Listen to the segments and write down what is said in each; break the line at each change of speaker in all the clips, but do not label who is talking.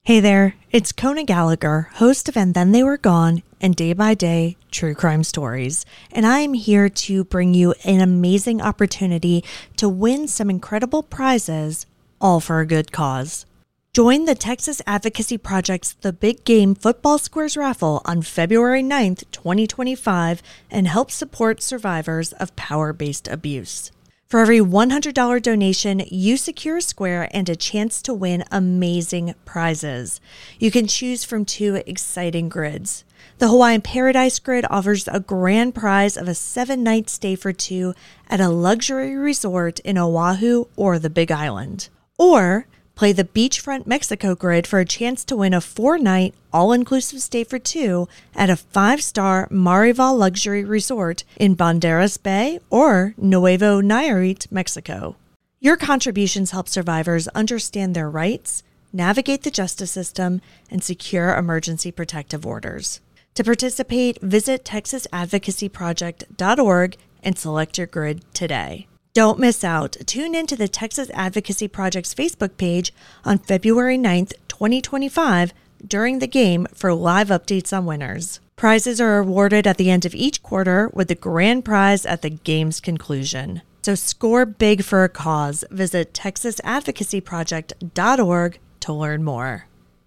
Hey there, it's Kona Gallagher, host of And Then They Were Gone and Day by Day True Crime Stories, and I am here to bring you an amazing opportunity to win some incredible prizes, all for a good cause. Join the Texas Advocacy Project's The Big Game Football Squares raffle on February 9th, 2025, and help support survivors of power-based abuse. For every $100 donation, you secure a square and a chance to win amazing prizes. You can choose from two exciting grids. The Hawaiian Paradise Grid offers a grand prize of a 7-night stay for two at a luxury resort in Oahu or the Big Island. Or play the Beachfront Mexico Grid for a chance to win a 4-night, all-inclusive stay for two at a 5-star Marival luxury resort in Banderas Bay or Nuevo Nayarit, Mexico. Your contributions help survivors understand their rights, navigate the justice system, and secure emergency protective orders. To participate, visit texasadvocacyproject.org and select your grid today. Don't miss out. Tune in to the Texas Advocacy Project's Facebook page on February 9th, 2025 during the game for live updates on winners. Prizes are awarded at the end of each quarter with the grand prize at the game's conclusion. So score big for a cause. Visit texasadvocacyproject.org to learn more.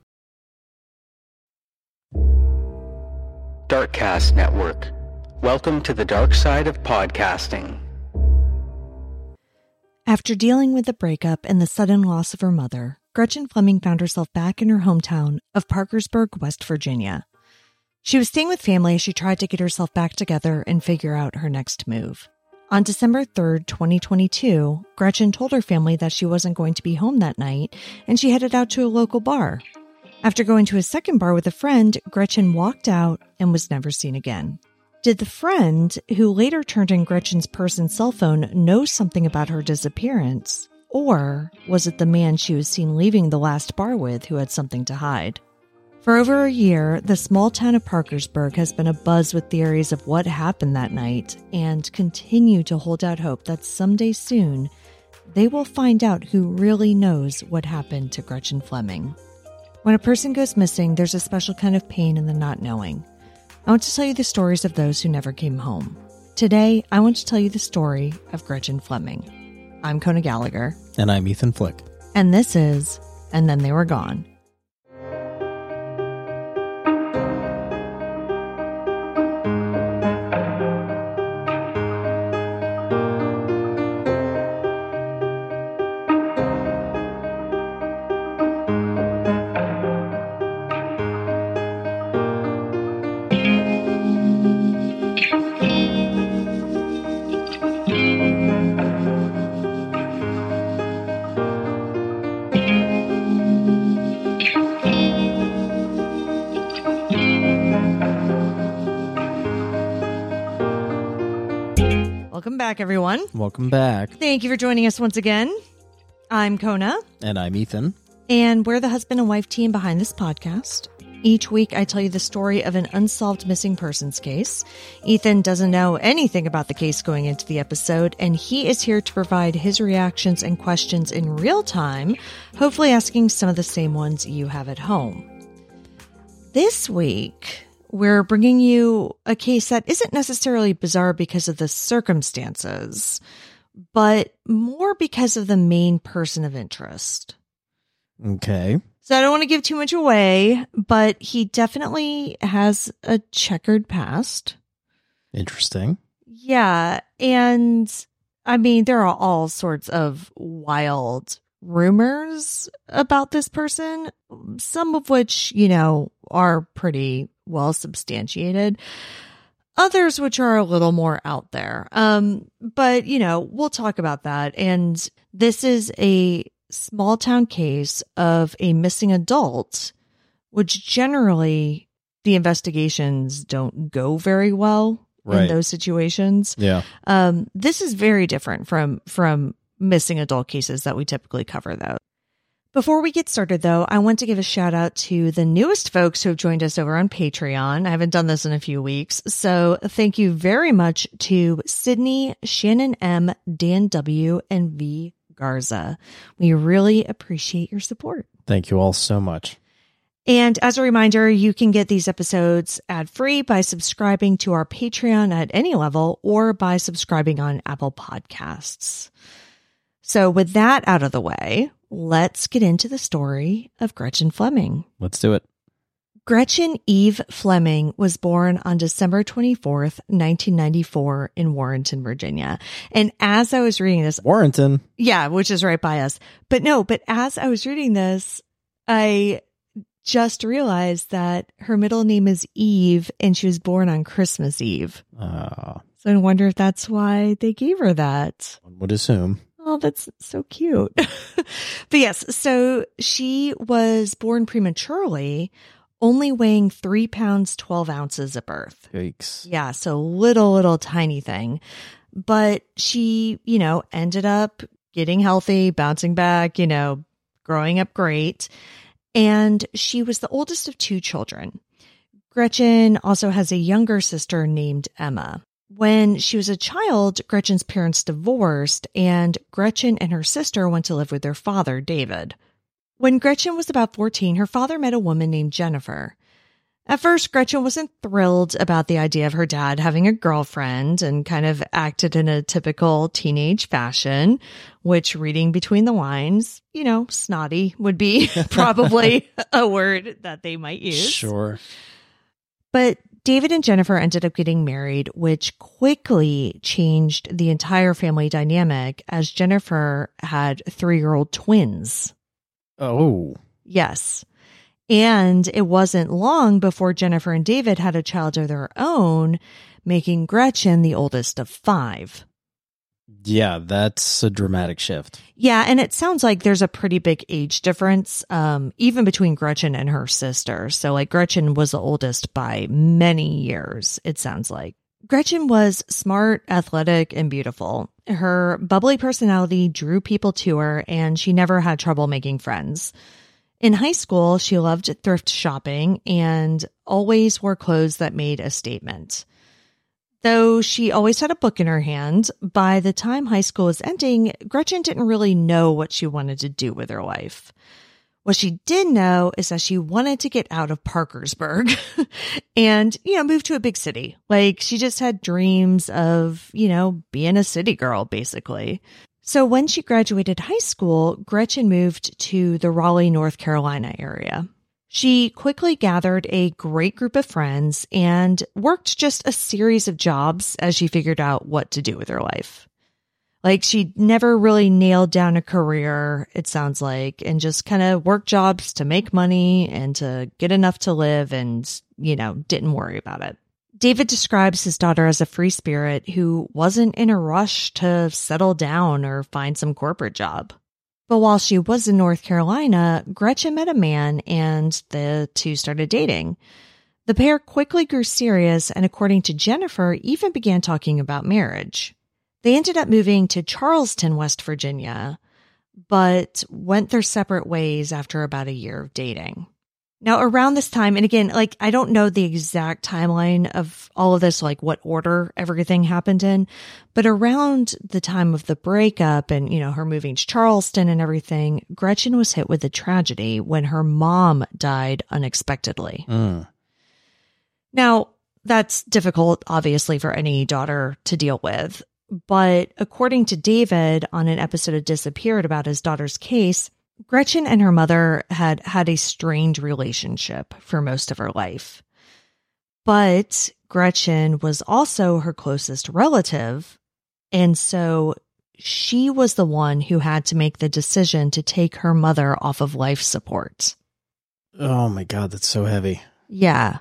Darkcast Network. Welcome to the dark side of podcasting.
After dealing with the breakup and the sudden loss of her mother, Gretchen Fleming found herself back in her hometown of Parkersburg, West Virginia. She was staying with family as she tried to get herself back together and figure out her next move. On December 3rd, 2022, Gretchen told her family that she wasn't going to be home that night, and she headed out to a local bar. After going to a second bar with a friend, Gretchen walked out and was never seen again. Did the friend, who later turned in Gretchen's purse and cell phone, know something about her disappearance? Or was it the man she was seen leaving the last bar with who had something to hide? For over a year, the small town of Parkersburg has been abuzz with theories of what happened that night and continue to hold out hope that someday soon, they will find out who really knows what happened to Gretchen Fleming. When a person goes missing, there's a special kind of pain in the not knowing. I want to tell you the stories of those who never came home. Today, I want to tell you the story of Gretchen Fleming. I'm Kona Gallagher.
And I'm Ethan Flick.
And this is And Then They Were Gone. Welcome back, everyone.
Welcome back.
Thank you for joining us once again. I'm Kona.
And I'm Ethan.
And we're the husband and wife team behind this podcast. Each week, I tell you the story of an unsolved missing persons case. Ethan doesn't know anything about the case going into the episode, and he is here to provide his reactions and questions in real time, hopefully asking some of the same ones you have at home. This week, we're bringing you a case that isn't necessarily bizarre because of the circumstances, but more because of the main person of interest.
Okay.
So I don't want to give too much away, but he definitely has a checkered past.
Interesting.
Yeah. And I mean, there are all sorts of wild rumors about this person, some of which, are pretty well substantiated. Others which are a little more out there. But, we'll talk about that. And this is a small town case of a missing adult, which generally the investigations don't go very well in those situations.
Yeah.
This is very different from missing adult cases that we typically cover, though. Before we get started, though, I want to give a shout out to the newest folks who have joined us over on Patreon. I haven't done this in a few weeks, so thank you very much to Sydney, Shannon M, Dan W, and V Garza. We really appreciate your support.
Thank you all so much.
And as a reminder, you can get these episodes ad-free by subscribing to our Patreon at any level or by subscribing on Apple Podcasts. So with that out of the way, let's get into the story of Gretchen Fleming.
Let's do it.
Gretchen Eve Fleming was born on December 24th, 1994 in Warrenton, Virginia. And as I was reading this,
Warrenton.
yeah, which is right by us. But as I was reading this, I just realized that her middle name is Eve and she was born on Christmas Eve. So I wonder if that's why they gave her that.
One would assume.
Oh, that's so cute. But yes, so she was born prematurely, only weighing 3 pounds, 12 ounces at birth.
Yikes.
Yeah, so little tiny thing. But she, ended up getting healthy, bouncing back, growing up great. And she was the oldest of 2 children. Gretchen also has a younger sister named Emma. When she was a child, Gretchen's parents divorced, and Gretchen and her sister went to live with their father, David. When Gretchen was about 14, her father met a woman named Jennifer. At first, Gretchen wasn't thrilled about the idea of her dad having a girlfriend and kind of acted in a typical teenage fashion, which, reading between the lines, snotty would be probably a word that they might use.
Sure.
But David and Jennifer ended up getting married, which quickly changed the entire family dynamic as Jennifer had 3-year-old twins.
Oh.
Yes. And it wasn't long before Jennifer and David had a child of their own, making Gretchen the oldest of 5.
Yeah, that's a dramatic shift.
Yeah, and it sounds like there's a pretty big age difference, even between Gretchen and her sister. So, Gretchen was the oldest by many years, it sounds like. Gretchen was smart, athletic, and beautiful. Her bubbly personality drew people to her, and she never had trouble making friends. In high school, she loved thrift shopping and always wore clothes that made a statement. Though she always had a book in her hand, by the time high school was ending, Gretchen didn't really know what she wanted to do with her life. What she did know is that she wanted to get out of Parkersburg and, move to a big city. She just had dreams of, being a city girl, basically. So when she graduated high school, Gretchen moved to the Raleigh, North Carolina area. She quickly gathered a great group of friends and worked just a series of jobs as she figured out what to do with her life. She never really nailed down a career, it sounds like, and just kind of worked jobs to make money and to get enough to live and, didn't worry about it. David describes his daughter as a free spirit who wasn't in a rush to settle down or find some corporate job. But while she was in North Carolina, Gretchen met a man and the two started dating. The pair quickly grew serious and, according to Jennifer, even began talking about marriage. They ended up moving to Charleston, West Virginia, but went their separate ways after about a year of dating. Now, around this time, and again, I don't know the exact timeline of all of this, what order everything happened in, but around the time of the breakup and, her moving to Charleston and everything, Gretchen was hit with a tragedy when her mom died unexpectedly. Now, that's difficult, obviously, for any daughter to deal with. But according to David on an episode of Disappeared about his daughter's case, Gretchen and her mother had had a strained relationship for most of her life. But Gretchen was also her closest relative, and so she was the one who had to make the decision to take her mother off of life support.
Oh my God, that's so heavy.
Yeah.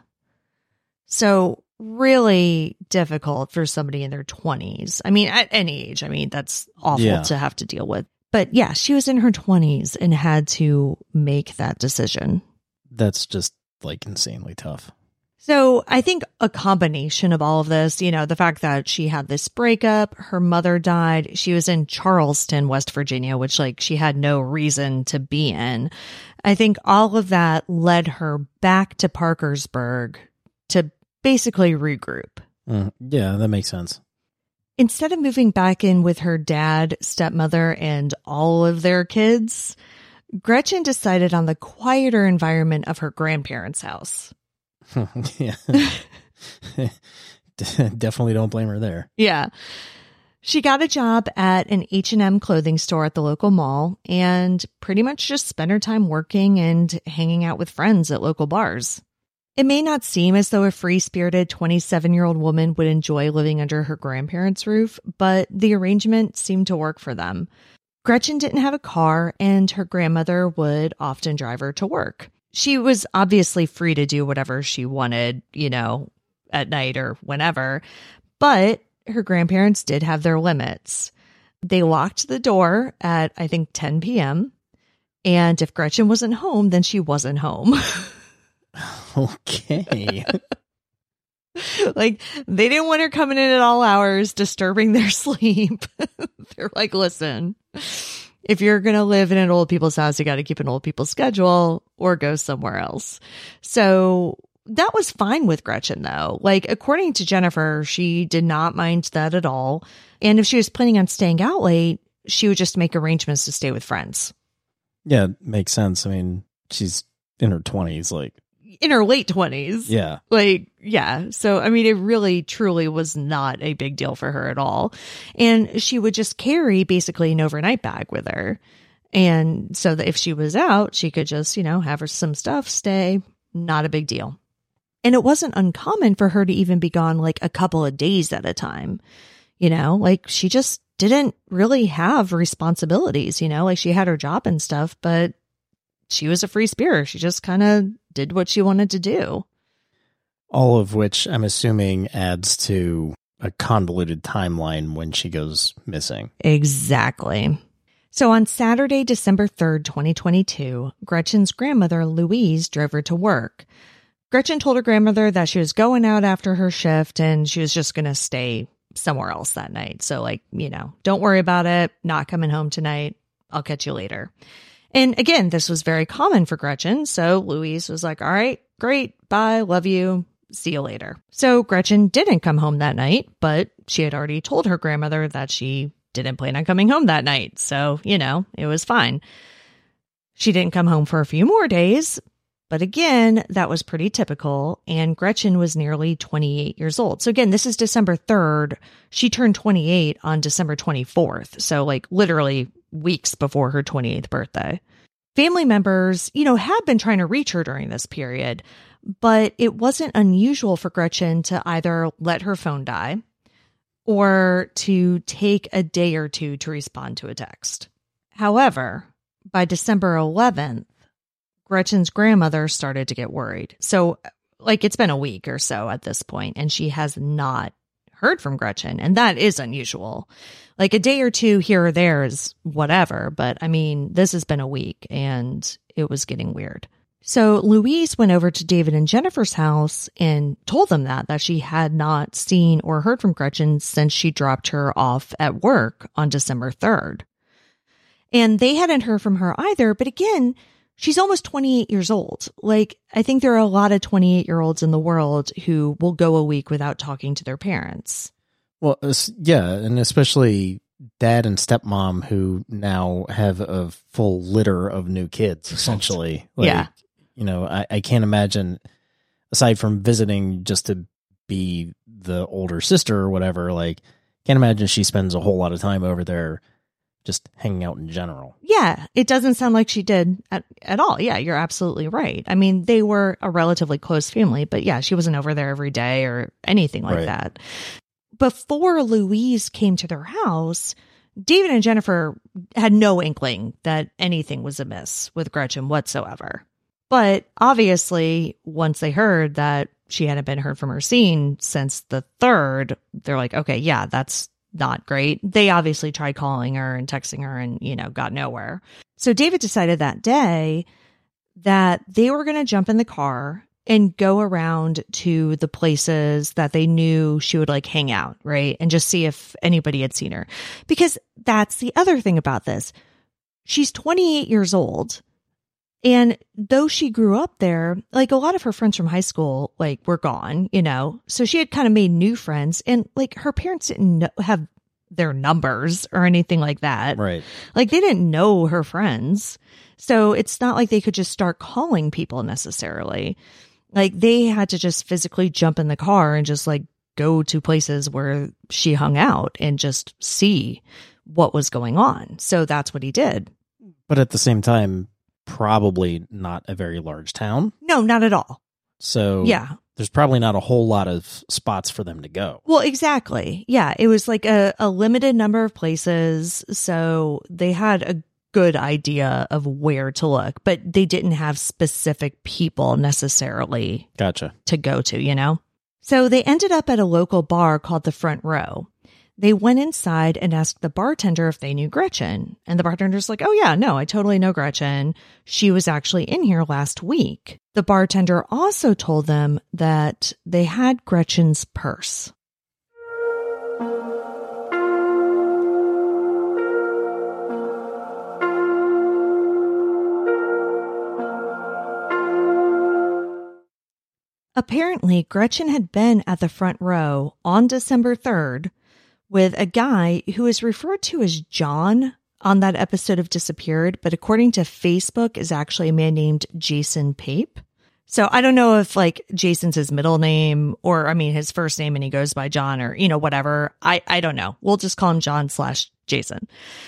So really difficult for somebody in their 20s. I mean, at any age. I mean, that's awful to have to deal with. But yeah, she was in her 20s and had to make that decision.
That's just insanely tough.
So I think a combination of all of this, the fact that she had this breakup, her mother died, she was in Charleston, West Virginia, which she had no reason to be in. I think all of that led her back to Parkersburg to basically regroup.
Yeah, that makes sense.
Instead of moving back in with her dad, stepmother, and all of their kids, Gretchen decided on the quieter environment of her grandparents' house.
Yeah. Definitely don't blame her there.
Yeah. She got a job at an H&M clothing store at the local mall and pretty much just spent her time working and hanging out with friends at local bars. It may not seem as though a free-spirited 27-year-old woman would enjoy living under her grandparents' roof, but the arrangement seemed to work for them. Gretchen didn't have a car, and her grandmother would often drive her to work. She was obviously free to do whatever she wanted, at night or whenever, but her grandparents did have their limits. They locked the door at, I think, 10 p.m., and if Gretchen wasn't home, then she wasn't home.
Okay.
Like, they didn't want her coming in at all hours, disturbing their sleep. They're like, listen, if you're going to live in an old people's house, you got to keep an old people's schedule or go somewhere else. So that was fine with Gretchen, though. Like, according to Jennifer, she did not mind that at all. And if she was planning on staying out late, she would just make arrangements to stay with friends.
Yeah, makes sense. I mean, she's in her 20s, like.
In her late 20s.
Yeah.
Like, yeah. So, I mean, it really, truly was not a big deal for her at all. And she would just carry basically an overnight bag with her. And so that if she was out, she could just, have her some stuff, stay, not a big deal. And it wasn't uncommon for her to even be gone like a couple of days at a time. Like she just didn't really have responsibilities, like she had her job and stuff, but she was a free spirit. She just kind of did what she wanted to do.
All of which I'm assuming adds to a convoluted timeline when she goes missing.
Exactly. So on Saturday, December 3rd, 2022, Gretchen's grandmother, Louise, drove her to work. Gretchen told her grandmother that she was going out after her shift and she was just going to stay somewhere else that night. So don't worry about it. Not coming home tonight. I'll catch you later. And again, this was very common for Gretchen. So Louise was like, all right, great. Bye. Love you. See you later. So Gretchen didn't come home that night, but she had already told her grandmother that she didn't plan on coming home that night. So, it was fine. She didn't come home for a few more days, but again, that was pretty typical. And Gretchen was nearly 28 years old. So again, this is December 3rd. She turned 28 on December 24th. So like literally weeks before her 28th birthday. Family members, had been trying to reach her during this period, but it wasn't unusual for Gretchen to either let her phone die or to take a day or two to respond to a text. However, by December 11th, Gretchen's grandmother started to get worried. So, it's been a week or so at this point, and she has not heard from Gretchen, and that is unusual. Like a day or two here or there is whatever, but I mean, this has been a week, and it was getting weird. So Louise went over to David and Jennifer's house and told them that she had not seen or heard from Gretchen since she dropped her off at work on December 3rd. And they hadn't heard from her either, but again, she's almost 28 years old. Like, I think there are a lot of 28-year-olds in the world who will go a week without talking to their parents.
Well, yeah, and especially dad and stepmom who now have a full litter of new kids, essentially.
Yeah.
I can't imagine, aside from visiting just to be the older sister or whatever, can't imagine she spends a whole lot of time over there just hanging out in general.
Yeah, it doesn't sound like she did at all. Yeah, you're absolutely right. I mean, they were a relatively close family, but yeah, she wasn't over there every day or anything like that. Before Louise came to their house, David and Jennifer had no inkling that anything was amiss with Gretchen whatsoever. But obviously, once they heard that she hadn't been heard from or seen since the 3rd, they're like, okay, yeah, that's not great. They obviously tried calling her and texting her and, got nowhere. So David decided that day that they were going to jump in the car and go around to the places that they knew she would hang out, right? And just see if anybody had seen her. Because that's the other thing about this. She's 28 years old. And though she grew up there, a lot of her friends from high school, were gone, so she had kind of made new friends, and her parents didn't have their numbers or anything like that.
Right.
Like they didn't know her friends. So it's not like they could just start calling people necessarily. Like they had to just physically jump in the car and just like go to places where she hung out and just see what was going on. So that's what he did.
But at the same time, probably not a very large town.
No, not at all.
So
Yeah.
there's probably not a whole lot of spots for them to go.
Well, exactly. Yeah. It was like a limited number of places. So they had a good idea of where to look, but they didn't have specific people necessarily
Gotcha.
to go to, you know? So they ended up at a local bar called the Front Row. They went inside and asked the bartender if they knew Gretchen. And the bartender's like, oh yeah, no, I totally know Gretchen. She was actually in here last week. The bartender also told them that they had Gretchen's purse. Apparently, Gretchen had been at the Front Row on December 3rd with a guy who is referred to as John on that episode of Disappeared, but according to Facebook is actually a man named Jason Pape. So I don't know if like Jason's his middle name or, I mean, his first name and he goes by John or, you know, whatever. I don't know. We'll just call him John/Jason.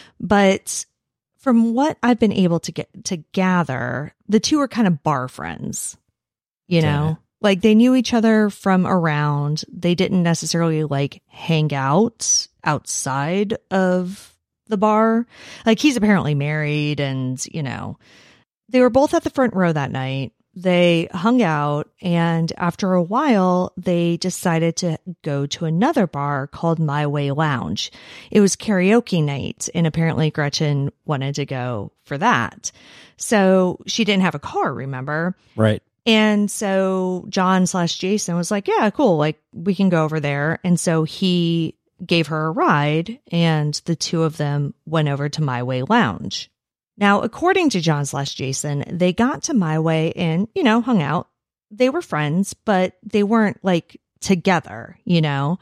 But from what I've been able to gather, the two are kind of bar friends, you know? Like they knew each other from around. They didn't necessarily like hang out outside of the bar. Like he's apparently married and, you know, they were both at the Front Row that night. They hung out and after a while, they decided to go to another bar called My Way Lounge. It was karaoke night and apparently Gretchen wanted to go for that. So she didn't have a car, remember?
Right.
And so John/Jason was like, yeah, cool. Like we can go over there. And so he gave her a ride and the two of them went over to My Way Lounge. Now, according to John/Jason, they got to My Way and, you know, hung out. They were friends, but they weren't like together, you know?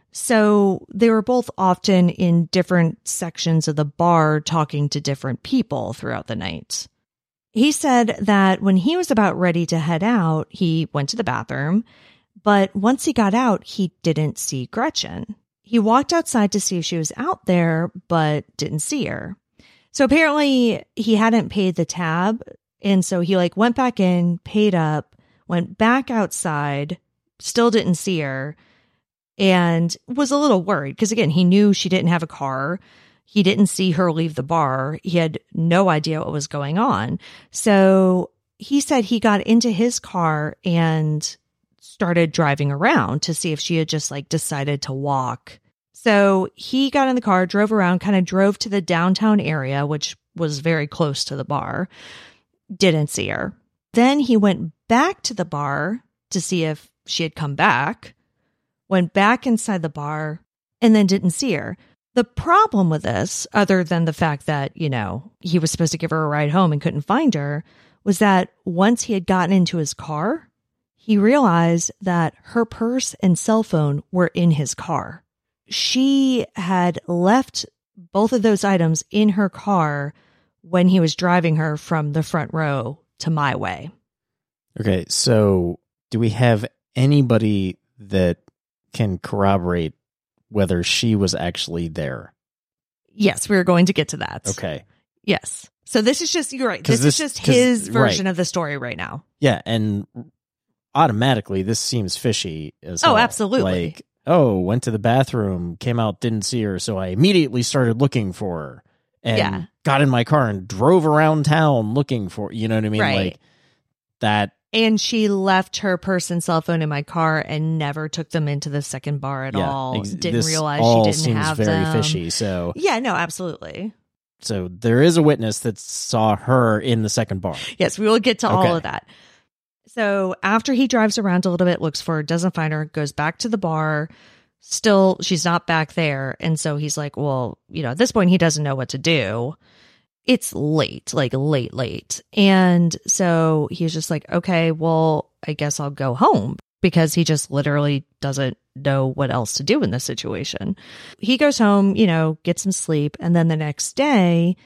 So they were both often in different sections of the bar talking to different people throughout the night. He said that when he was about ready to head out, he went to the bathroom, but once he got out, he didn't see Gretchen. He walked outside to see if she was out there, but didn't see her. So apparently he hadn't paid the tab, and so he like went back in, paid up, went back outside, still didn't see her, and was a little worried because again, he knew she didn't have a car. He didn't see her leave the bar. He had no idea what was going on. So he said he got into his car and started driving around to see if she had just like decided to walk. So he got in the car, drove around, kind of drove to the downtown area, which was very close to the bar. Didn't see her. Then he went back to the bar to see if she had come back, went back inside the bar, and then didn't see her. The problem with this, other than the fact that, you know, he was supposed to give her a ride home and couldn't find her, was that once he had gotten into his car, he realized that her purse and cell phone were in his car. She had left both of those items in her car when he was driving her from the Front Row to My Way.
Okay, so do we have anybody that can corroborate whether she was actually there?
Yes, we were going to get to that.
Okay.
Yes. So this is just, you're right. This is just his version of the story right now.
Yeah. And automatically this seems fishy as hell.
Oh, absolutely.
Like, went to the bathroom, came out, didn't see her. So I immediately started looking for her and got in my car and drove around town looking for, you know what I mean?
Right.
Like that.
And she left her purse and cell phone in my car and never took them into the second bar at all. Didn't realize she didn't have them.
Seems very fishy. So
yeah, no, absolutely.
So there is a witness that saw her in the second bar.
Yes, we will get to all of that. So after he drives around a little bit, looks for her, doesn't find her, goes back to the bar. Still, she's not back there. And so he's like, well, you know, at this point, he doesn't know what to do. It's late, like late. And so he's just like, okay, well, I guess I'll go home because he just literally doesn't know what else to do in this situation. He goes home, gets some sleep. And then the next day,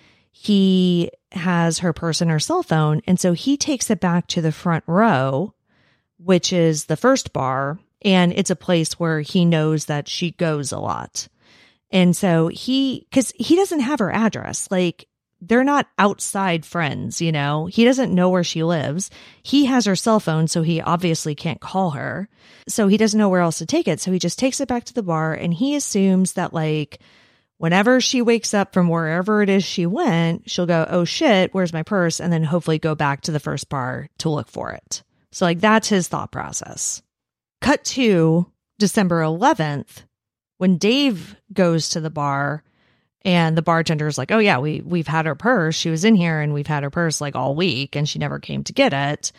he has her purse and her cell phone. And so he takes it back to the front row, which is the first bar. And it's a place where he knows that she goes a lot. And so because he doesn't have her address, like they're not outside friends, he doesn't know where she lives. He has her cell phone, so he obviously can't call her. So he doesn't know where else to take it. So he just takes it back to the bar, and he assumes that like whenever she wakes up from wherever it is she went, she'll go, oh shit, where's my purse? And then hopefully go back to the first bar to look for it. So like that's his thought process. Cut to December 11th. When Dave goes to the bar and the bartender's like, oh yeah, we've had her purse. She was in here and we've had her purse like all week and she never came to get it.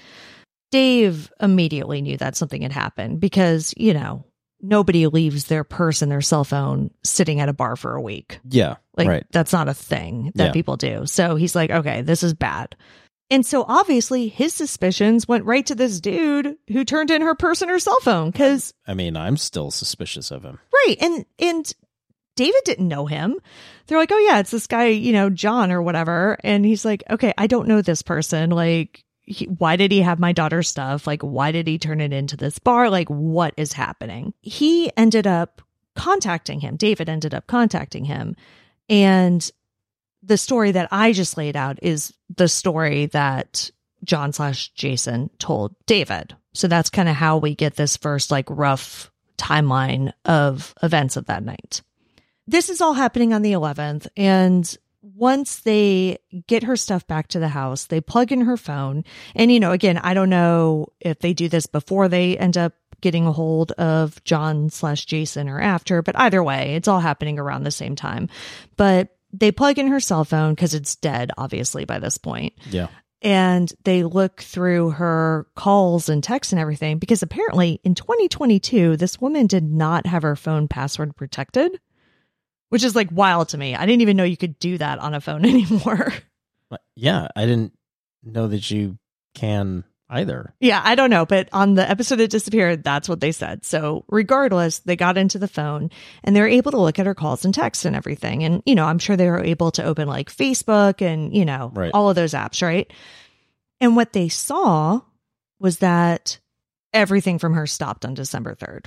Dave immediately knew that something had happened because, nobody leaves their purse and their cell phone sitting at a bar for a week.
Yeah.
Like
right.
That's not a thing that people do. So he's like, okay, this is bad. And so obviously his suspicions went right to this dude who turned in her purse and her cell phone because...
I mean, I'm still suspicious of him.
Right. And David didn't know him. They're like, oh yeah, it's this guy, John or whatever. And he's like, okay, I don't know this person. Like, why did he have my daughter's stuff? Like, why did he turn it into this bar? Like, what is happening? He ended up contacting him. David ended up contacting him. And the story that I just laid out is the story that John/Jason told David. So that's kind of how we get this first like rough timeline of events of that night. This is all happening on the 11th. And once they get her stuff back to the house, they plug in her phone. And, again, I don't know if they do this before they end up getting a hold of John/Jason or after, but either way, it's all happening around the same time. But they plug in her cell phone because it's dead, obviously, by this point.
Yeah.
And they look through her calls and texts and everything because apparently in 2022, this woman did not have her phone password protected, which is like wild to me. I didn't even know you could do that on a phone anymore.
Yeah, I didn't know that you can either.
Yeah, I don't know. But on the episode that disappeared, that's what they said. So regardless, they got into the phone and they were able to look at her calls and texts and everything. And, I'm sure they were able to open like Facebook and,
right.
all of those apps, right? And what they saw was that everything from her stopped on December 3rd.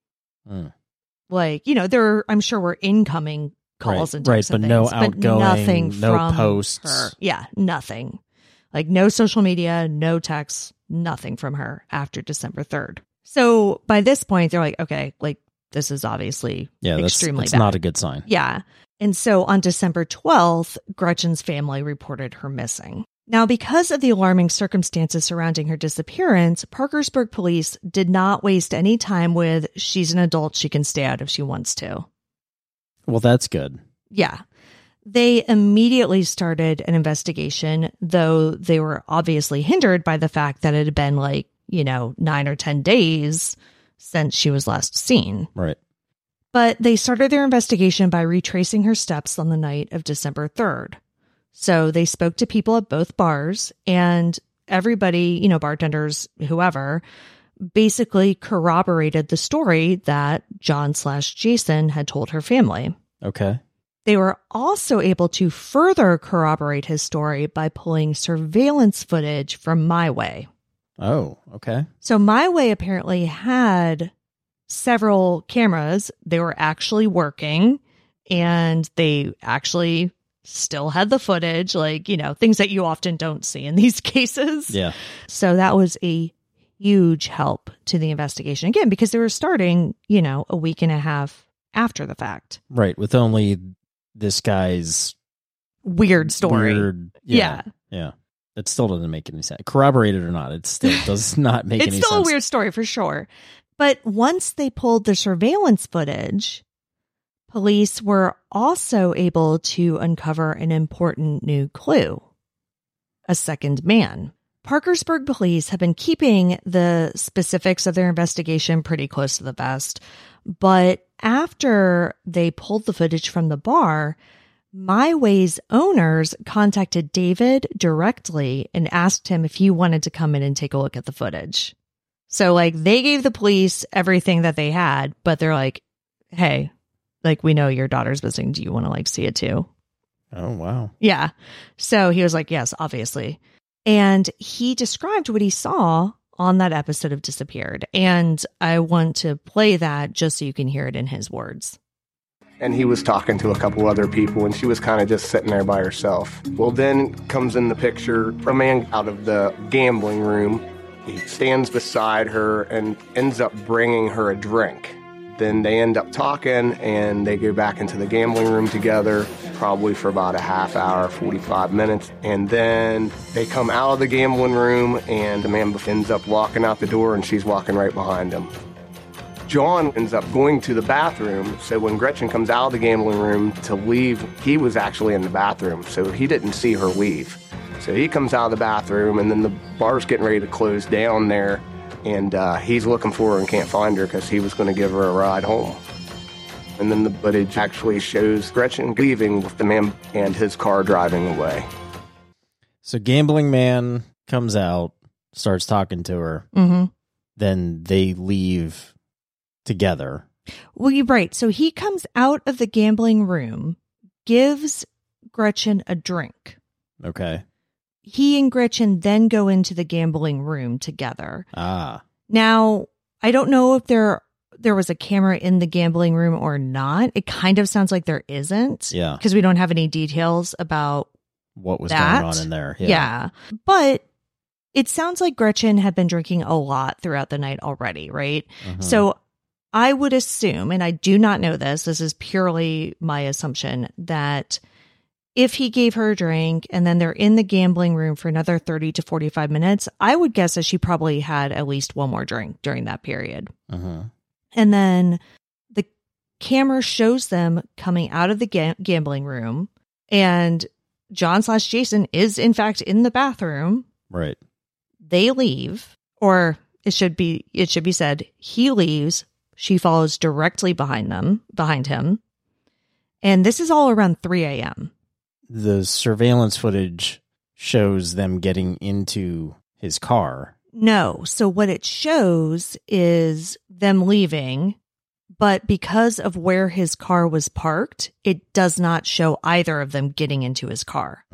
Like, there, I'm sure were incoming calls and texts,
but
and
no
things, but
outgoing,
nothing
no
from
posts.
her. Yeah, nothing. Like no social media, no texts, nothing from her after December 3rd. So by this point, they're like, okay, like this is obviously extremely
that's
bad.
not a good sign.
Yeah. And so on December 12th, Gretchen's family reported her missing. Now, because of the alarming circumstances surrounding her disappearance, Parkersburg police did not waste any time with, she's an adult, she can stay out if she wants to.
Well, that's good.
Yeah. They immediately started an investigation, though they were obviously hindered by the fact that it had been 9 or 10 days since she was last seen.
Right.
But they started their investigation by retracing her steps on the night of December 3rd. So they spoke to people at both bars, and everybody, bartenders, whoever, basically corroborated the story that John/Jason had told her family.
Okay.
They were also able to further corroborate his story by pulling surveillance footage from My Way.
Oh, okay.
So My Way apparently had several cameras. They were actually working, and they actually still had the footage, things that you often don't see in these cases.
Yeah.
So that was a huge help to the investigation. Again, because they were starting, a week and a half after the fact.
Right. With only this guy's
weird story.
Yeah. It still doesn't make any sense. Corroborated or not, it still does not make any sense.
It's still a weird story for sure. But once they pulled the surveillance footage, police were also able to uncover an important new clue: a second man. Parkersburg police have been keeping the specifics of their investigation pretty close to the vest, but after they pulled the footage from the bar, My Way's owners contacted David directly and asked him if he wanted to come in and take a look at the footage. So like they gave the police everything that they had, but they're like, hey, like we know your daughter's missing. Do you want to like see it too?
Oh, wow.
Yeah. So he was like, yes, obviously. And he described what he saw on that episode of Disappeared. And I want to play that just so you can hear it in his words.
And he was talking to a couple other people, and she was kind of just sitting there by herself. Well, then comes in the picture a man out of the gambling room. He stands beside her and ends up bringing her a drink. Then they end up talking, and they go back into the gambling room together, probably for about a half hour, 45 minutes. And then they come out of the gambling room, and the man ends up walking out the door, and she's walking right behind him. John ends up going to the bathroom, so when Gretchen comes out of the gambling room to leave, he was actually in the bathroom, so he didn't see her leave. So he comes out of the bathroom, and then the bar's getting ready to close down there, and he's looking for her and can't find her because he was going to give her a ride home. And then the footage actually shows Gretchen leaving with the man and his car driving away.
So gambling man comes out, starts talking to her, then they leave together.
Well, you're right. So he comes out of the gambling room, gives Gretchen a drink.
Okay.
He and Gretchen then go into the gambling room together.
Ah.
Now, I don't know if there was a camera in the gambling room or not. It kind of sounds like there isn't.
Yeah.
Because we don't have any details about
what was
that.
going on in there.
Yeah. But it sounds like Gretchen had been drinking a lot throughout the night already, right? So I would assume, and I do not know this is purely my assumption, that if he gave her a drink and then they're in the gambling room for another 30 to 45 minutes, I would guess that she probably had at least one more drink during that period. And then the camera shows them coming out of the gambling room, and John/Jason is in fact in the bathroom.
Right.
They leave, or it should be said, he leaves. She follows directly behind him. And this is all around 3 a.m.
The surveillance footage shows them getting into his car.
No. So what it shows is them leaving, but because of where his car was parked, it does not show either of them getting into his car.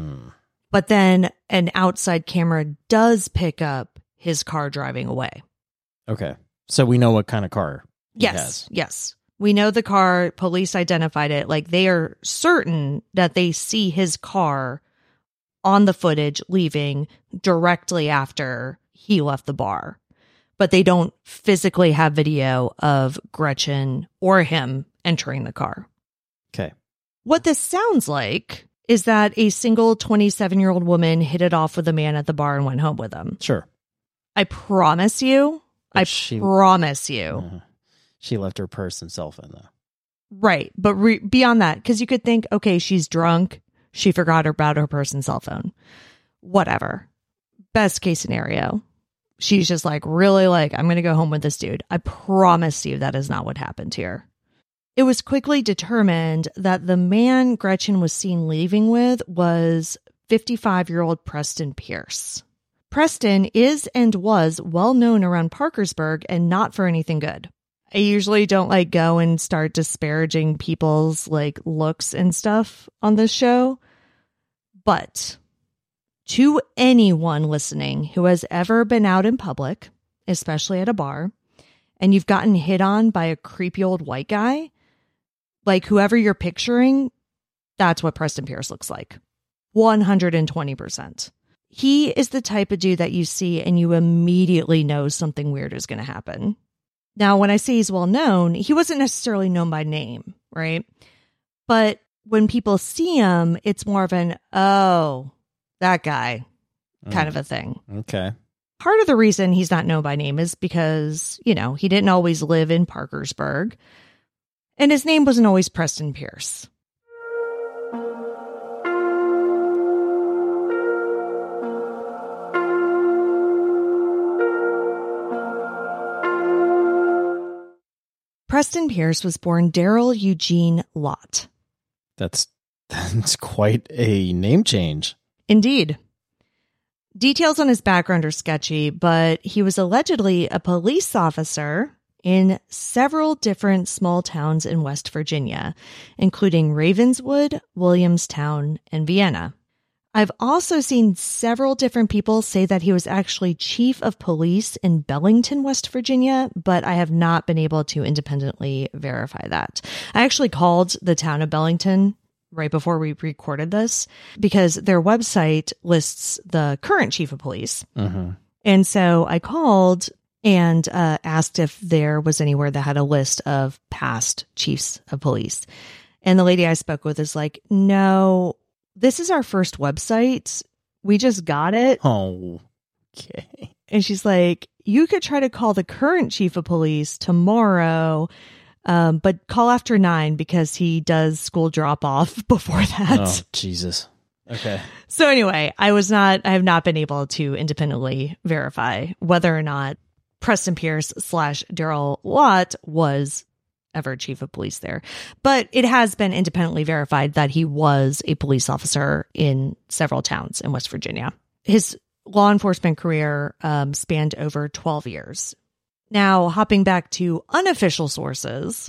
But then an outside camera does pick up his car driving away.
Okay. So we know what kind of car he has.
Yes. We know the car. Police identified it. Like, they are certain that they see his car on the footage leaving directly after he left the bar. But they don't physically have video of Gretchen or him entering the car.
Okay.
What this sounds like is that a single 27-year-old woman hit it off with a man at the bar and went home with him.
Sure.
I promise you. Promise you.
She left her purse and cell phone, though.
Right. But beyond that, because you could think, okay, she's drunk. She forgot about her purse and cell phone. Whatever. Best case scenario. She's just like, really, like, I'm going to go home with this dude. I promise you that is not what happened here. It was quickly determined that the man Gretchen was seen leaving with was 55-year-old Preston Pierce. Preston is and was well known around Parkersburg, and not for anything good. I usually don't like go and start disparaging people's like looks and stuff on this show. But to anyone listening who has ever been out in public, especially at a bar, and you've gotten hit on by a creepy old white guy, like whoever you're picturing, that's what Preston Pierce looks like. 120%. He is the type of dude that you see and you immediately know something weird is going to happen. Now, when I say he's well known, he wasn't necessarily known by name, right? But when people see him, it's more of an, oh, that guy kind of a thing.
Okay.
Part of the reason he's not known by name is because, you know, he didn't always live in Parkersburg, and his name wasn't always Preston Pierce. Preston Pierce was born Daryl Eugene Lott.
That's quite a name change.
Indeed. Details on his background are sketchy, but he was allegedly a police officer in several different small towns in West Virginia, including Ravenswood, Williamstown, and Vienna. I've also seen several different people say that he was actually chief of police in Bellington, West Virginia, but I have not been able to independently verify that. I actually called the town of Bellington right before we recorded this because their website lists the current chief of police.
Mm-hmm.
And so I called and asked if there was anywhere that had a list of past chiefs of police. And the lady I spoke with is like, no, this is our first website. We just got it.
Oh, okay.
And she's like, you could try to call the current chief of police tomorrow, but call after 9 because he does school drop off before that.
Oh, Jesus. Okay.
So anyway, I have not been able to independently verify whether or not Preston Pierce / Daryl Lott was ever chief of police there. But it has been independently verified that he was a police officer in several towns in West Virginia. His law enforcement career spanned over 12 years. Now, hopping back to unofficial sources,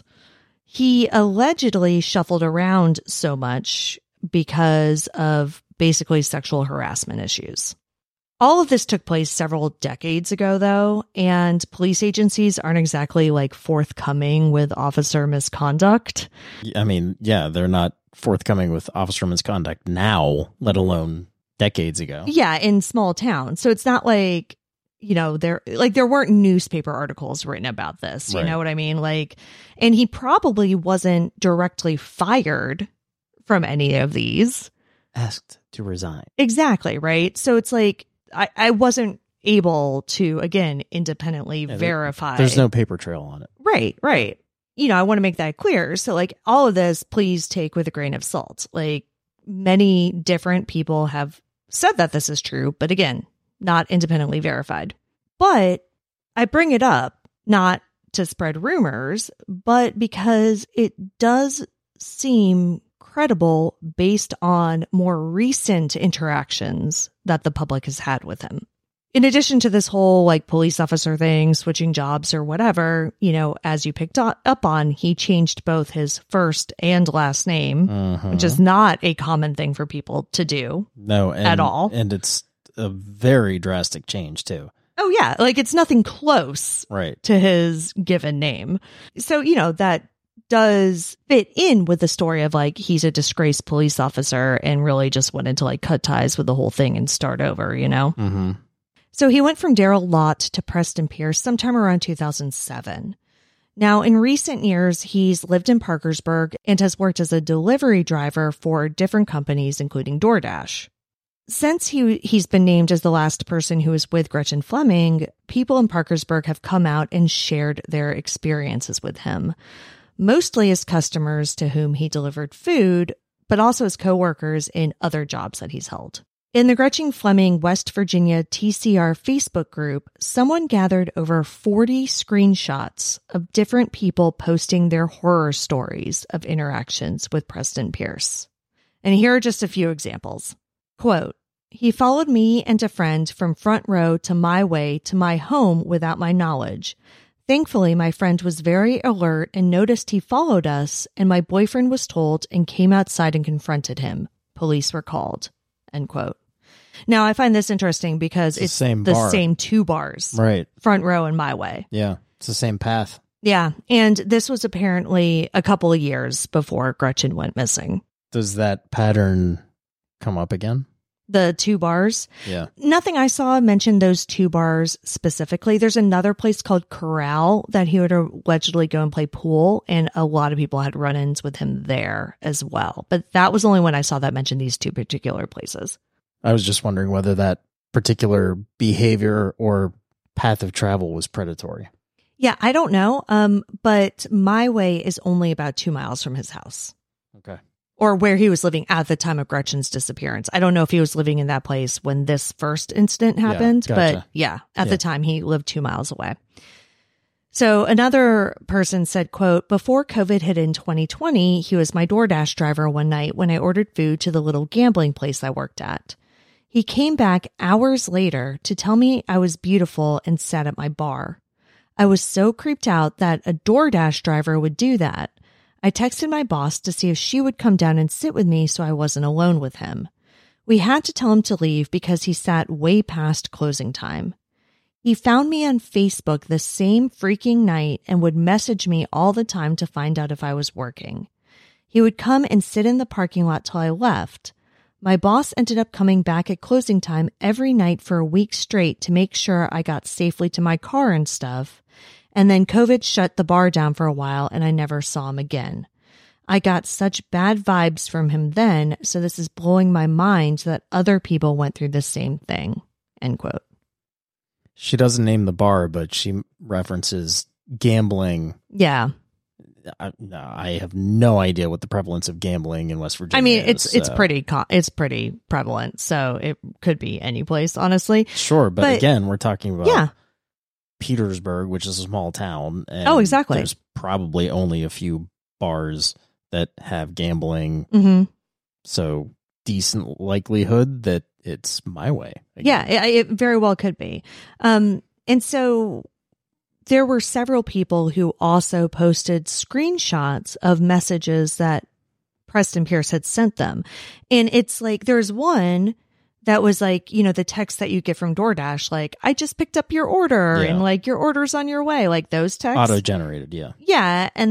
he allegedly shuffled around so much because of basically sexual harassment issues. All of this took place several decades ago, though, and police agencies aren't exactly like forthcoming with officer misconduct.
I mean, yeah, they're not forthcoming with officer misconduct now, let alone decades ago.
Yeah, in small towns. So it's not like, there weren't newspaper articles written about this. You know what I mean? And he probably wasn't directly fired from any of these.
Asked to resign.
Exactly, right? So it's like, I wasn't able to, again, independently verify.
There's no paper trail on it.
Right. I want to make that clear. So all of this, please take with a grain of salt. Many different people have said that this is true, but again, not independently verified. But I bring it up not to spread rumors, but because it does seem credible based on more recent interactions that the public has had with him. In addition to this whole police officer thing, switching jobs or whatever, as you picked up on, he changed both his first and last name, which is not a common thing for people to do.
No,
at all.
And it's a very drastic change too.
Oh yeah, it's nothing close to his given name. So, that does fit in with the story of he's a disgraced police officer and really just wanted to cut ties with the whole thing and start over,
Mm-hmm.
So he went from Daryl Lott to Preston Pierce sometime around 2007. Now, in recent years, he's lived in Parkersburg and has worked as a delivery driver for different companies, including DoorDash. Since he's been named as the last person who was with Gretchen Fleming, people in Parkersburg have come out and shared their experiences with him, mostly as customers to whom he delivered food, but also as coworkers in other jobs that he's held. In the Gretchen Fleming West Virginia TCR Facebook group, someone gathered over 40 screenshots of different people posting their horror stories of interactions with Preston Pierce. And here are just a few examples. Quote, "He followed me and a friend from front row to my way to my home without my knowledge. Thankfully, my friend was very alert and noticed he followed us, and my boyfriend was told and came outside and confronted him. Police were called." End quote. Now, I find this interesting because it's the same 2 bars.
Right.
Front row and my way.
Yeah. It's the same path.
Yeah. And this was apparently a couple of years before Gretchen went missing.
Does that pattern come up again?
The 2 bars?
Yeah.
Nothing I saw mentioned those 2 bars specifically. There's another place called Corral that he would allegedly go and play pool, and a lot of people had run-ins with him there as well. But that was only when I saw that mention these 2 particular places.
I was just wondering whether that particular behavior or path of travel was predatory.
Yeah, I don't know. But my way is only about 2 miles from his house.
Okay.
Or where he was living at the time of Gretchen's disappearance. I don't know if he was living in that place when this first incident happened,
gotcha.
but yeah, at the time he lived 2 miles away. So another person said, quote, "Before COVID hit in 2020, he was my DoorDash driver one night when I ordered food to the little gambling place I worked at. He came back hours later to tell me I was beautiful and sat at my bar. I was so creeped out that a DoorDash driver would do that. I texted my boss to see if she would come down and sit with me so I wasn't alone with him. We had to tell him to leave because he sat way past closing time. He found me on Facebook the same freaking night and would message me all the time to find out if I was working. He would come and sit in the parking lot till I left. My boss ended up coming back at closing time every night for a week straight to make sure I got safely to my car and stuff. And then COVID shut the bar down for a while and I never saw him again. I got such bad vibes from him then, so this is blowing my mind that other people went through the same thing." End quote.
She doesn't name the bar, but she references gambling.
Yeah.
I have no idea what the prevalence of gambling in West Virginia
I mean,
is.
it's pretty prevalent, so it could be any place, honestly.
Sure, but again, we're talking about
yeah.
Petersburg, which is a small town. And
oh, exactly.
There's probably only a few bars that have gambling.
Mm-hmm.
So decent likelihood that it's my way.
Again. Yeah, it very well could be. And so there were several people who also posted screenshots of messages that Preston Pierce had sent them. And it's like, there's one that was like, you know, the text that you get from DoorDash, like, I just picked up your order and like your order's on your way, like those texts.
Auto-generated, yeah.
Yeah. And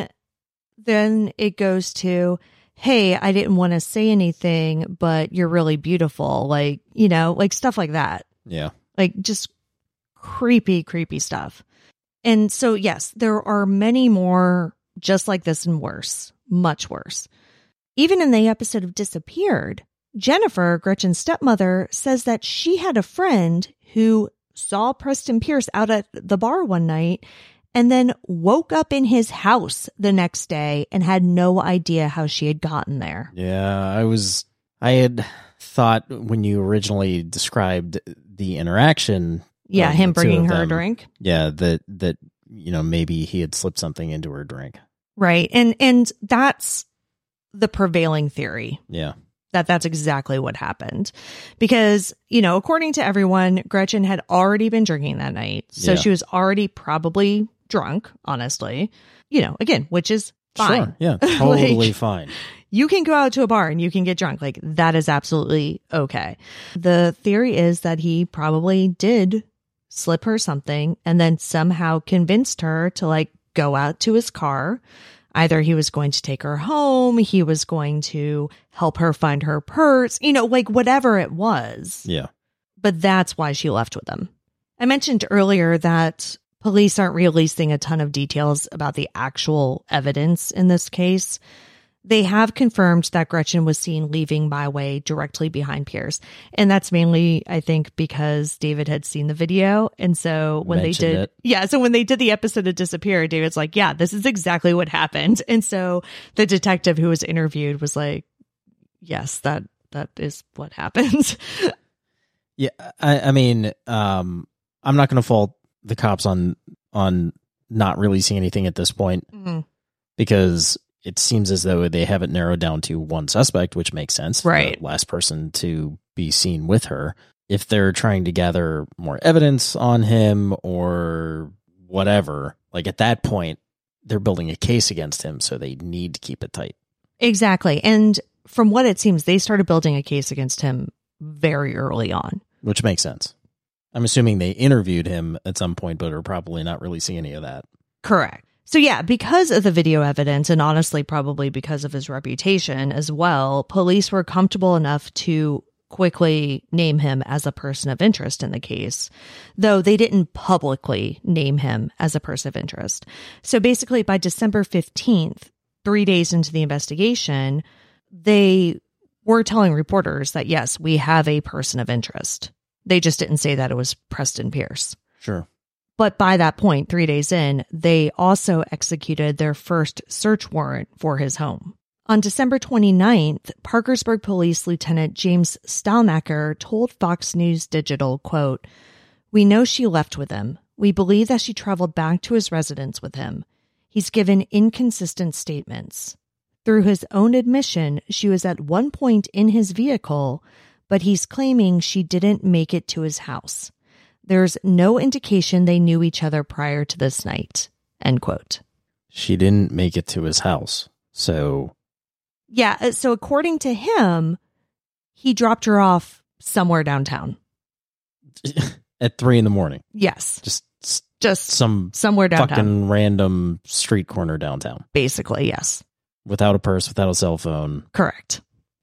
then it goes to, hey, I didn't want to say anything, but you're really beautiful. Like, you know, like stuff like that.
Yeah.
Like just creepy stuff. And so, yes, there are many more just like this and worse, much worse. Even in the episode of Disappeared, Jennifer, Gretchen's stepmother, says that she had a friend who saw Preston Pierce out at the bar one night and then woke up in his house the next day and had no idea how she had gotten there.
Yeah, I had thought when you originally described the interaction.
Yeah, him bringing her a drink.
Yeah, that you know, maybe he had slipped something into her drink.
Right. And that's the prevailing theory.
Yeah.
That's exactly what happened. Because, you know, according to everyone, Gretchen had already been drinking that night. So she was already probably drunk, honestly. You know, again, which is fine.
Sure. Yeah, totally fine.
You can go out to a bar and you can get drunk. Like, that is absolutely okay. The theory is that he probably did slip her something and then somehow convinced her to like go out to his car. Either he was going to take her home, he was going to help her find her purse, you know, like whatever it was.
Yeah.
But that's why she left with him. I mentioned earlier that police aren't releasing a ton of details about the actual evidence in this case. They have confirmed that Gretchen was seen leaving Byway directly behind Pierce. And that's mainly, I think, because David had seen the video. And so when they did, when they did the episode of Disappear, David's like, yeah, this is exactly what happened. And so the detective who was interviewed was like, yes, that is what happened.
Yeah. I mean, I'm not going to fault the cops on not releasing anything at this point because it seems as though they have it narrowed down to one suspect, which makes sense.
Right.
The last person to be seen with her. If they're trying to gather more evidence on him or whatever, like at that point, they're building a case against him, so they need to keep it tight.
Exactly. And from what it seems, they started building a case against him very early on.
Which makes sense. I'm assuming they interviewed him at some point, but are probably not releasing any of that.
Correct. So yeah, because of the video evidence, and honestly probably because of his reputation as well, police were comfortable enough to quickly name him as a person of interest in the case, though they didn't publicly name him as a person of interest. So basically by December 15th, 3 days into the investigation, they were telling reporters that, yes, we have a person of interest. They just didn't say that it was Preston Pierce.
Sure.
But by that point, 3 days in, they also executed their first search warrant for his home. On December 29th, Parkersburg Police Lieutenant James Stalnaker told Fox News Digital, quote, "We know she left with him. We believe that she traveled back to his residence with him. He's given inconsistent statements. Through his own admission, she was at one point in his vehicle, but he's claiming she didn't make it to his house. There's no indication they knew each other prior to this night, end quote.
She didn't make it to his house, so...
Yeah, so according to him, he dropped her off somewhere downtown.
At 3 a.m.
Yes.
Just
somewhere downtown.
Fucking random street corner downtown.
Basically, yes.
Without a purse, without a cell phone.
Correct.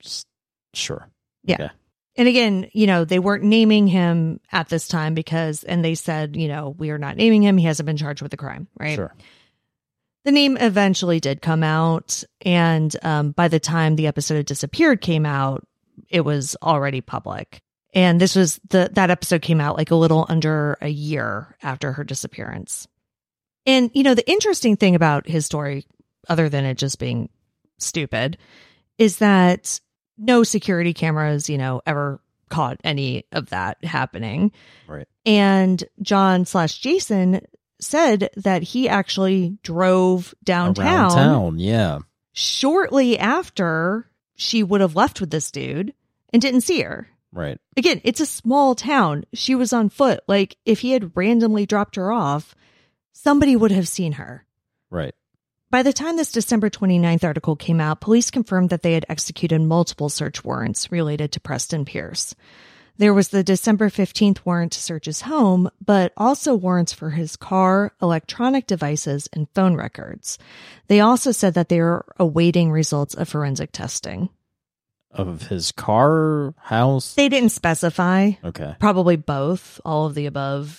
Sure.
Yeah.
Okay.
And again, they weren't naming him at this time and they said, we are not naming him. He hasn't been charged with a crime, right?
Sure.
The name eventually did come out. And by the time the episode of Disappeared came out, it was already public. And this was that episode came out like a little under a year after her disappearance. And, the interesting thing about his story, other than it just being stupid, is that no security cameras, ever caught any of that happening.
Right.
And John/Jason said that he actually drove downtown.
Around town, yeah.
Shortly after she would have left with this dude and didn't see her.
Right.
Again, it's a small town. She was on foot. Like, if he had randomly dropped her off, somebody would have seen her.
Right.
By the time this December 29th article came out, police confirmed that they had executed multiple search warrants related to Preston Pierce. There was the December 15th warrant to search his home, but also warrants for his car, electronic devices, and phone records. They also said that they were awaiting results of forensic testing.
Of his car, house?
They didn't specify.
Okay.
Probably both, all of the above,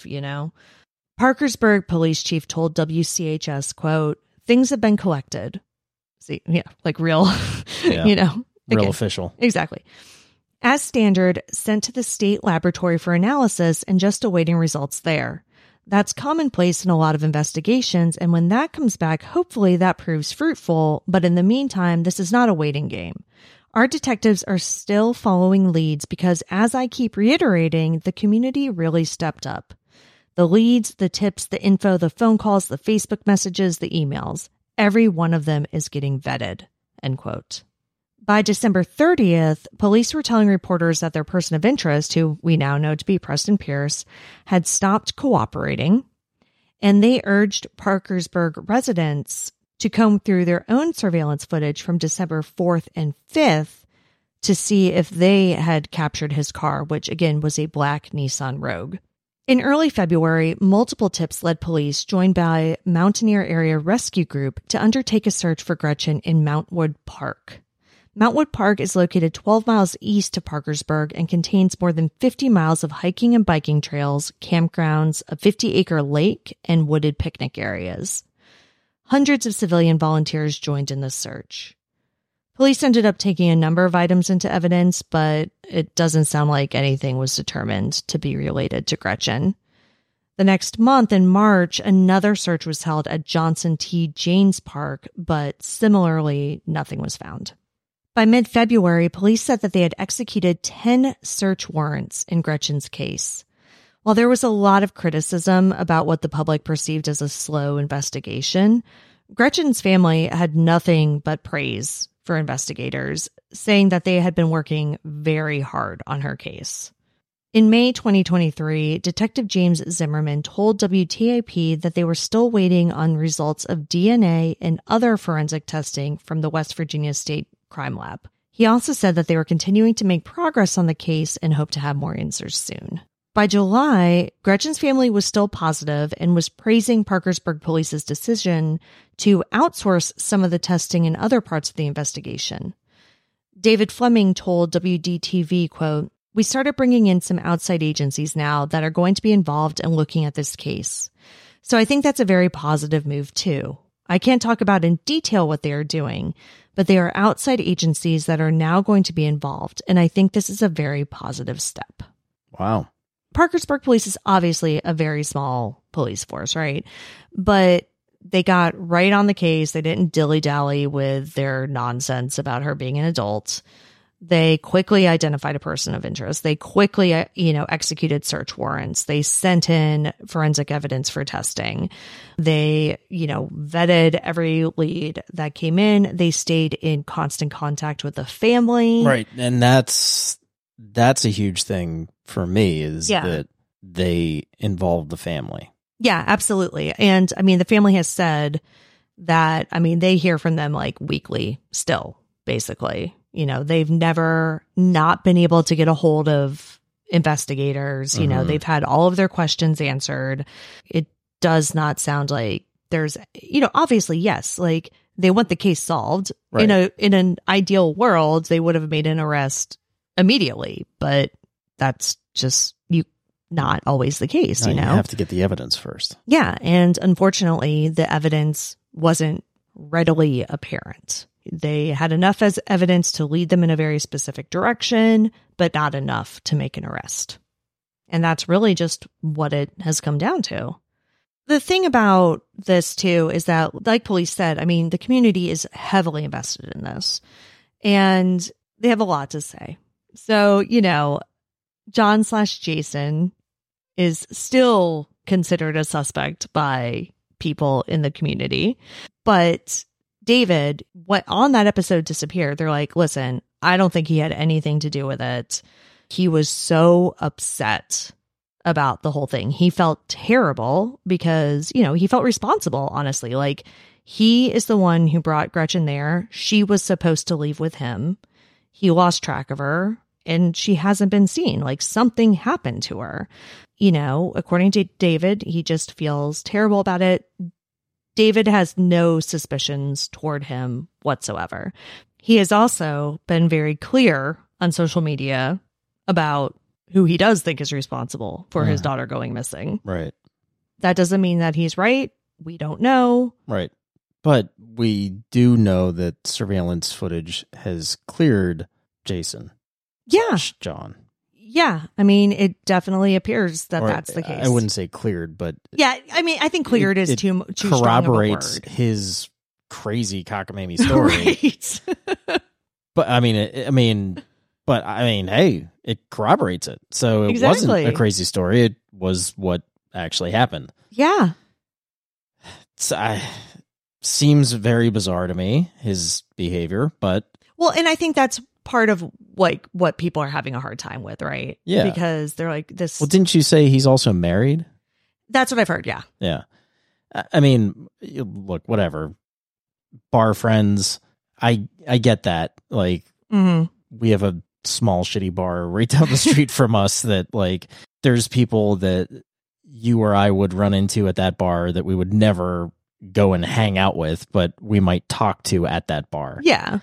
Parkersburg police chief told WCHS, quote, "Things have been collected." See, yeah, like real,
Yeah. Real
again,
official.
Exactly. As standard, sent to the state laboratory for analysis and just awaiting results there. That's commonplace in a lot of investigations, and when that comes back, hopefully that proves fruitful, but in the meantime, this is not a waiting game. Our detectives are still following leads because, as I keep reiterating, the community really stepped up. The leads, the tips, the info, the phone calls, the Facebook messages, the emails, every one of them is getting vetted, end quote. By December 30th, police were telling reporters that their person of interest, who we now know to be Preston Pierce, had stopped cooperating, and they urged Parkersburg residents to comb through their own surveillance footage from December 4th and 5th to see if they had captured his car, which again was a black Nissan Rogue. In early February, multiple tips led police, joined by Mountaineer Area Rescue Group, to undertake a search for Gretchen in Mountwood Park. Mountwood Park is located 12 miles east of Parkersburg and contains more than 50 miles of hiking and biking trails, campgrounds, a 50-acre lake, and wooded picnic areas. Hundreds of civilian volunteers joined in the search. Police ended up taking a number of items into evidence, but it doesn't sound like anything was determined to be related to Gretchen. The next month, in March, another search was held at Johnson T. Janes Park, but similarly, nothing was found. By mid-February, police said that they had executed 10 search warrants in Gretchen's case. While there was a lot of criticism about what the public perceived as a slow investigation, Gretchen's family had nothing but praise for investigators, saying that they had been working very hard on her case. In May 2023, Detective James Zimmerman told WTAP that they were still waiting on results of DNA and other forensic testing from the West Virginia State Crime Lab. He also said that they were continuing to make progress on the case and hope to have more answers soon. By July, Gretchen's family was still positive and was praising Parkersburg Police's decision to outsource some of the testing in other parts of the investigation. David Fleming told WDTV, quote, "We started bringing in some outside agencies now that are going to be involved in looking at this case. So I think that's a very positive move too. I can't talk about in detail what they are doing, but they are outside agencies that are now going to be involved, and I think this is a very positive step."
Wow.
Parkersburg Police is obviously a very small police force, right? But they got right on the case. They didn't dilly-dally with their nonsense about her being an adult. They quickly identified a person of interest. They quickly, executed search warrants. They sent in forensic evidence for testing. They, vetted every lead that came in. They stayed in constant contact with the family.
Right. And that's that's a huge thing for me is
Yeah.
that they involved the family.
Yeah, absolutely. And I mean, the family has said that, I mean, they hear from them like weekly still, basically. You know, they've never not been able to get a hold of investigators. You know,
Mhm.
they've had all of their questions answered. It does not sound like there's, you know, obviously, yes, like they want the case solved.
Right.
In an ideal world, they would have made an arrest immediately, but that's just not always the case,
No,
you know?
You have to get the evidence first.
Yeah. And unfortunately, the evidence wasn't readily apparent. They had enough as evidence to lead them in a very specific direction, but not enough to make an arrest. And that's really just what it has come down to. The thing about this, too, is that, like police said, I mean, the community is heavily invested in this and they have a lot to say. So, you know, John/Jason is still considered a suspect by people in the community. But David, what on that episode disappeared, they're like, listen, I don't think he had anything to do with it. He was so upset about the whole thing. He felt terrible because, you know, he felt responsible, honestly. Like, he is the one who brought Gretchen there. She was supposed to leave with him. He lost track of her and she hasn't been seen. Like, something happened to her. You know, according to David, he just feels terrible about it. David has no suspicions toward him whatsoever. He has also been very clear on social media about who he does think is responsible for his daughter going missing.
Right.
That doesn't mean that he's right. We don't know.
Right. But we do know that surveillance footage has cleared Jason.
Yeah.
/ John.
Yeah. I mean, it definitely appears that
Or,
that's the case.
I wouldn't say cleared, but
Yeah. I mean, I think cleared is
it
too strong of a
corroborates
word.
his crazy cockamamie story.
Right.
But I mean, hey, it corroborates it. So it
Exactly.
wasn't a crazy story. It was what actually happened.
Yeah.
Seems very bizarre to me, his behavior, but
Well, and I think that's part of like what people are having a hard time with, right?
Yeah.
Because they're like this.
well, didn't you say he's also married?
That's what I've heard. Yeah.
Yeah. I mean, look, whatever. Bar friends, I get that. Like,
Hmm.
we have a small shitty bar right down the street from us that, like, there's people that you or I would run into at that bar that we would never go and hang out with, but we might talk to at that bar.
Yeah.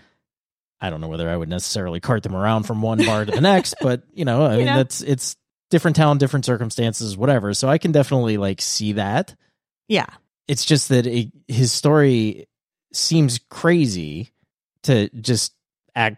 I don't know whether I would necessarily cart them around from one bar to the next, but I mean,
know.
it's different town, different circumstances, whatever. So I can definitely like see that.
Yeah.
It's just that his story seems crazy to just act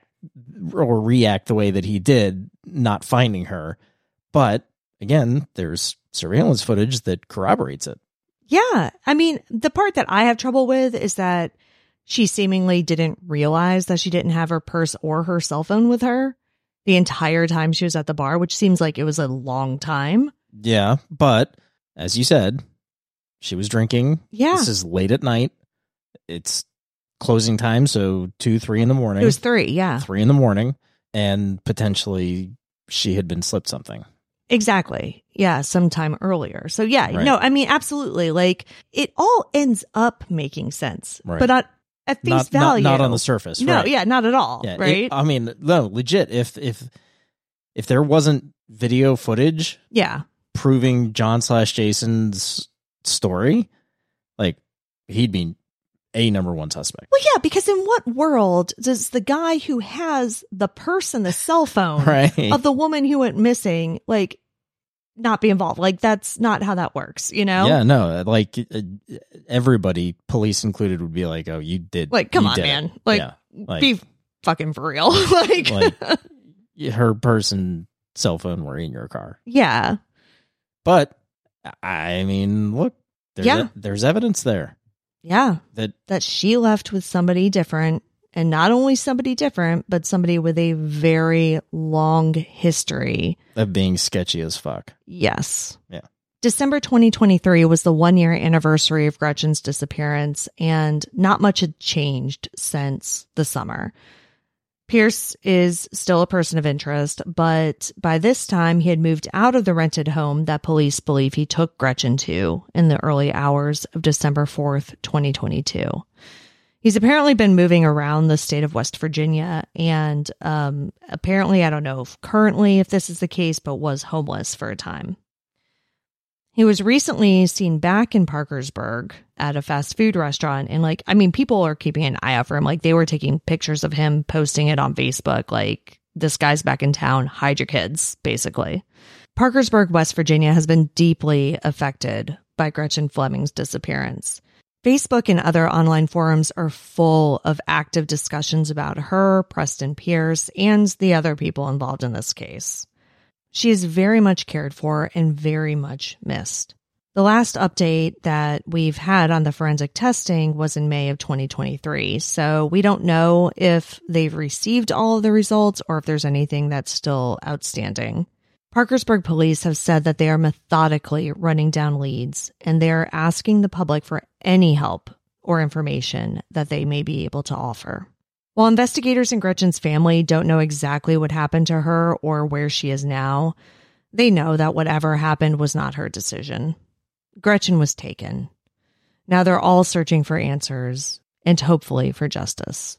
or react the way that he did, not finding her. But again, there's surveillance footage that corroborates it.
Yeah. I mean, the part that I have trouble with is that she seemingly didn't realize that she didn't have her purse or her cell phone with her the entire time she was at the bar, which seems like it was a long time.
Yeah, but as you said, she was drinking.
Yeah.
This is late at night. It's closing time, so 2, 3 in the morning.
It was 3. Yeah.
3 in the morning, and potentially she had been slipped something.
Exactly. Yeah. Sometime earlier. So yeah,
Right.
no, I mean, absolutely. Like, it all ends up making sense,
Right.
but at face value.
Not on the surface.
No,
right.
yeah, not at all.
Yeah,
Right.
I mean, no, legit. If there wasn't video footage
Yeah.
proving John/Jason's story, like, he'd be a number one suspect.
Well, yeah, because in what world does the guy who has the purse and the cell phone
Right.
of the woman who went missing, like, not be involved? Like, that's not how that works, you know?
Yeah, no, like, everybody, police included, would be like, "Oh, you did."
Like, come
you
on,
did it."
man. Like,
Yeah, like-
be fucking for real. like,
her purse and cell phone were in your car.
yeah.
But I mean, look, there's evidence there
Yeah.
that
She left with somebody different, and not only somebody different, but somebody with a very long history.
of being sketchy as fuck.
Yes.
Yeah.
December 2023 was the 1-year anniversary of Gretchen's disappearance, and not much had changed since the summer. Pierce is still a person of interest, but by this time he had moved out of the rented home that police believe he took Gretchen to in the early hours of December 4th, 2022. He's apparently been moving around the state of West Virginia and apparently, I don't know if currently if this is the case, but was homeless for a time. He was recently seen back in Parkersburg at a fast food restaurant. And people are keeping an eye out for him. Like, they were taking pictures of him, posting it on Facebook. Like, this guy's back in town. Hide your kids, basically. Parkersburg, West Virginia has been deeply affected by Gretchen Fleming's disappearance. Facebook and other online forums are full of active discussions about her, Preston Pierce, and the other people involved in this case. She is very much cared for and very much missed. The last update that we've had on the forensic testing was in May of 2023, so we don't know if they've received all of the results or if there's anything that's still outstanding. Parkersburg police have said that they are methodically running down leads, and they are asking the public for any help or information that they may be able to offer. While investigators and Gretchen's family don't know exactly what happened to her or where she is now, they know that whatever happened was not her decision. Gretchen was taken. Now they're all searching for answers and hopefully for justice.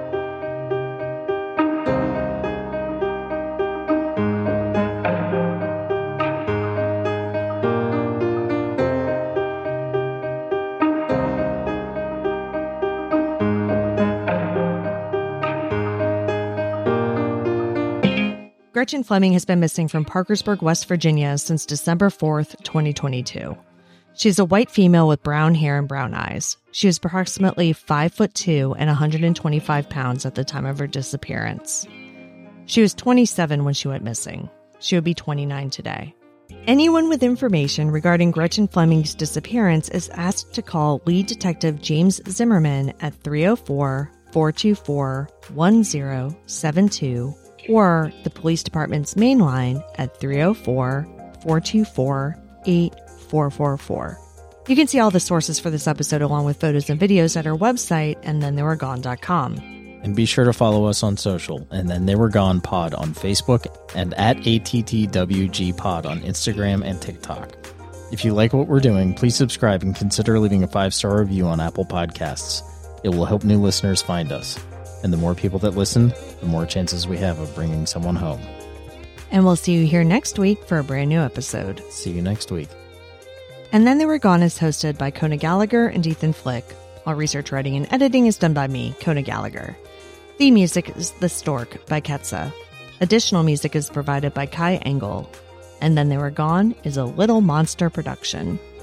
Gretchen Fleming has been missing from Parkersburg, West Virginia since December 4th, 2022. She's a white female with brown hair and brown eyes. She was approximately 5'2" and 125 pounds at the time of her disappearance. She was 27 when she went missing. She would be 29 today. Anyone with information regarding Gretchen Fleming's disappearance is asked to call lead detective James Zimmerman at 304-424-1072 or the police department's main line at 304-424-8444. You can see all the sources for this episode along with photos and videos at our website, andthentheywere.gone.com.
And be sure to follow us on social, and Then They Were Gone Pod on Facebook and at ATTWG Pod on Instagram and TikTok. If you like what we're doing, please subscribe and consider leaving a 5-star review on Apple Podcasts. It will help new listeners find us. And the more people that listen, the more chances we have of bringing someone home.
And we'll see you here next week for a brand new episode.
See you next week.
And Then They Were Gone is hosted by Kona Gallagher and Ethan Flick. All research, writing, and editing is done by me, Kona Gallagher. Theme music is The Stork by Ketsa. Additional music is provided by Kai Engel. And Then They Were Gone is a Little Monster production.